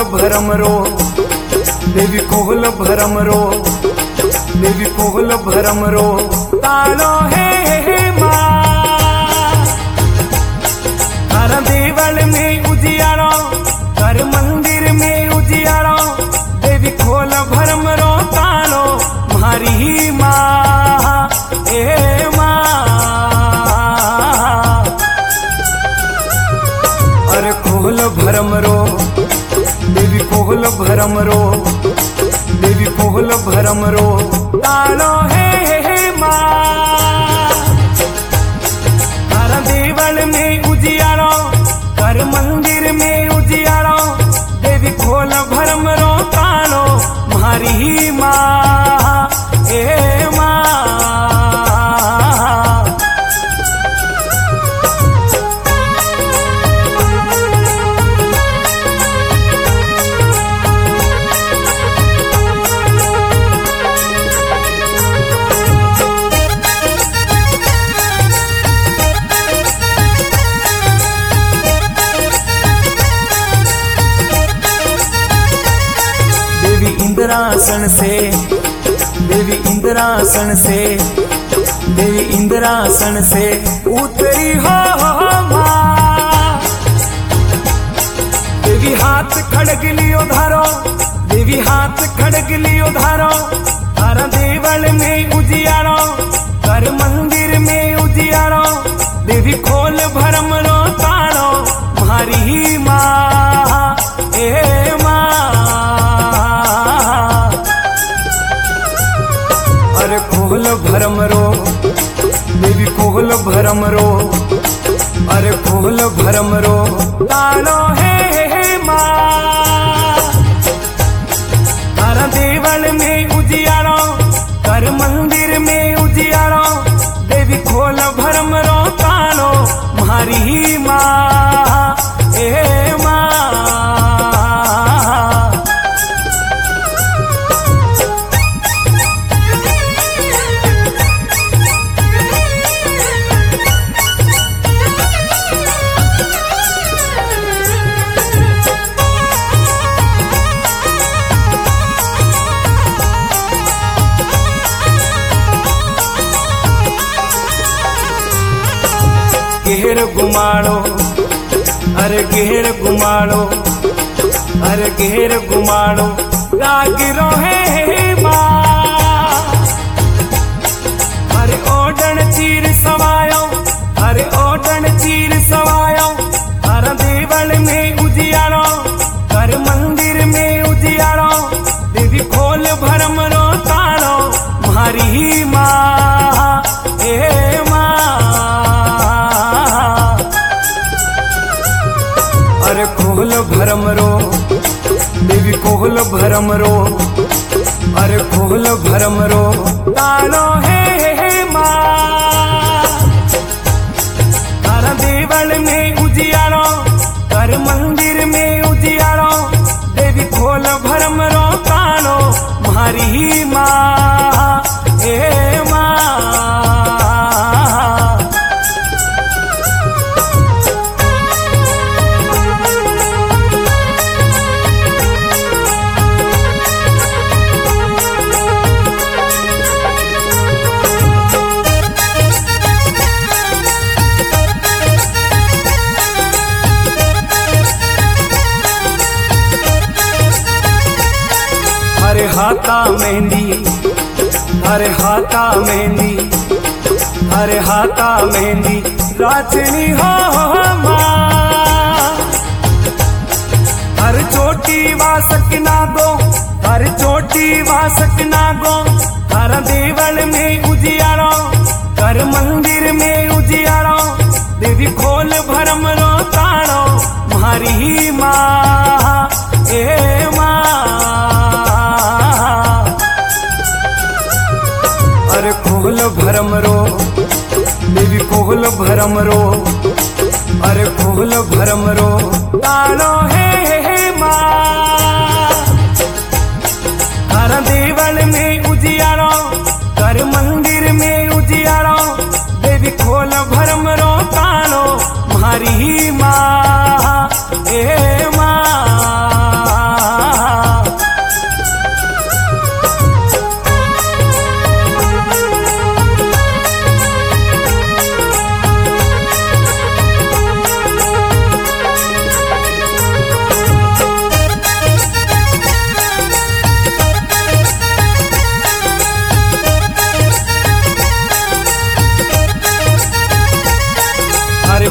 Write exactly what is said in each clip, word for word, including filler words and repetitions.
भरम रो देवी कोहल भरम रो देवी कोहल भरम रो तालो हे हे माँ तारा देवल में उजियारो कर मंदिर में उजियारो देवी खोल भरम रो तालो मारी माँ ए माँ अरे कोहल भरम रो देवी कोहल भरम रो देवी कोहल भरम रो तालो हे हे माँ तारा देवल में उजियारो कर मंदिर में उजियारो देवी खोल भरम रो तालो मारी माँ ए माँ इंद्रासन से देवी इंद्रासन से देवी इंद्रासन से उतरी हो माँ देवी हाथ खड़ग लियो धारो देवी हाथ खड़ग लियो धारो तारा देवल में उजियारो कर मंदिर में उजियारो देवी खोल भरम रो तारो मारी माँ ए माँ अरे कोहल भरम रो देवी कोहल भरम रो अरे कोहल भरम रो तालो हे हे माँ तारा देवल में उजियारो कर मंदिर में उजियारो देवी खोल भरम रो तालो मारी माँ ए माँ घेर घुमाड़ो अरे घेर घुमाड़ो अरे घेर घुमाड़ो रागिरो है माँ अरे ओडन चीर सवायो अरे ओडन चीर सवायो हर देवल में उजियारो कर मंदिर में उजियारो देवी खोल भरम रो तालो मारी माँ ए माँ अरे कोहल भरम रो देवी कोहल भरम रो अरे कोहल भरम रो तालो हे हे माँ तारा देवल में उजियारो कर मंदिर में उजियारो देवी खोल भरम रो तालो मारी माँ ए माँ हरे हाथा मेहंदी हरे हाथा मेहंदी हरे हाथा मेहंदी राजनी हो माँ हर चोटी वासक ना गो हर चोटी वासक ना गो हर देवल में उजियारो कर मंदिर में उजियारो देवी खोल भरम रो तारो मारी माँ ए माँ अरे कोहल भरम रो देवी कोहल भरम रो अरे कोहल भरम रो तालो हे हे माँ हर देवल में उजियारो कर मंदिर में उजियारो देवी खोल भरम रो तालो मारी माँ ए माँ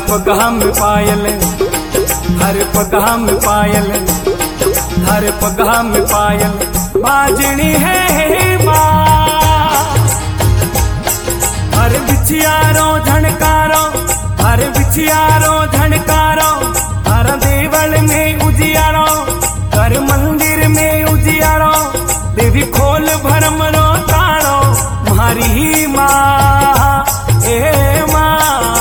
पगहा में पायल, हर पगहा में पायल, हर पगहा में पायल बाजनी है माँ। हर बिछियारो झनकारो, हर बिछियारो झनकारो, हर देवल में उजियारो, कर मंदिर में उजियारो, देवी खोल भरम रो तारो म्हारी माँ ए माँ।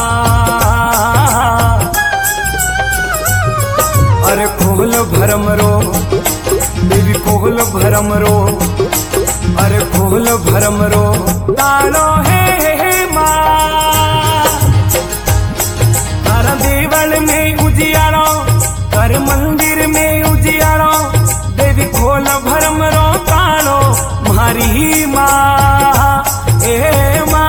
अरे खोल भरम रो देवी खोल भरम रो, अरे खोल भरम रो तारो है माँ। तारा देवल में उजियारो, कर मंदिर में उजियारो, देवी खोल भरम रो तारो म्हारी माँ ए माँ।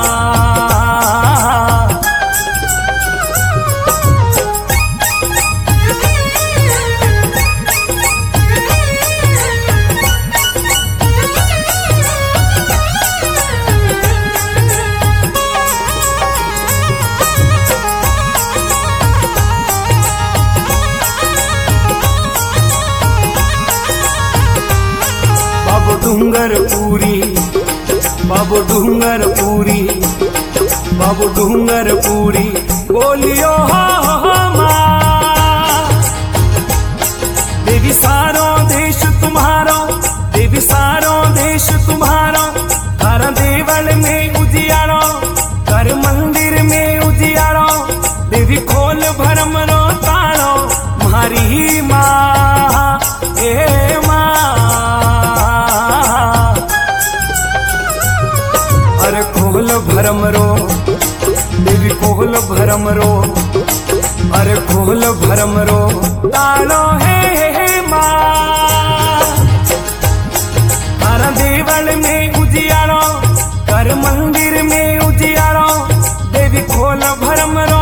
बाबू डूंगर पूरी, बाबू डूंगर पूरी, बाबू डूंगर पूरी बोलियो हो माँ। देवी सारो देश तुम्हारो, देवी सारो देश तुम्हारो, हर देवल में उजियारो, कर मंदिर में उजियारो, देवी खोल भरम रो तारो म्हारी माँ ए माँ। अरे खोल भरम रो देवी खोल भरम रो, अरे खोल भरम रो तारो है माँ। हर देवल में उजियारो, कर मंदिर में उजियारो, देवी खोल भरम रो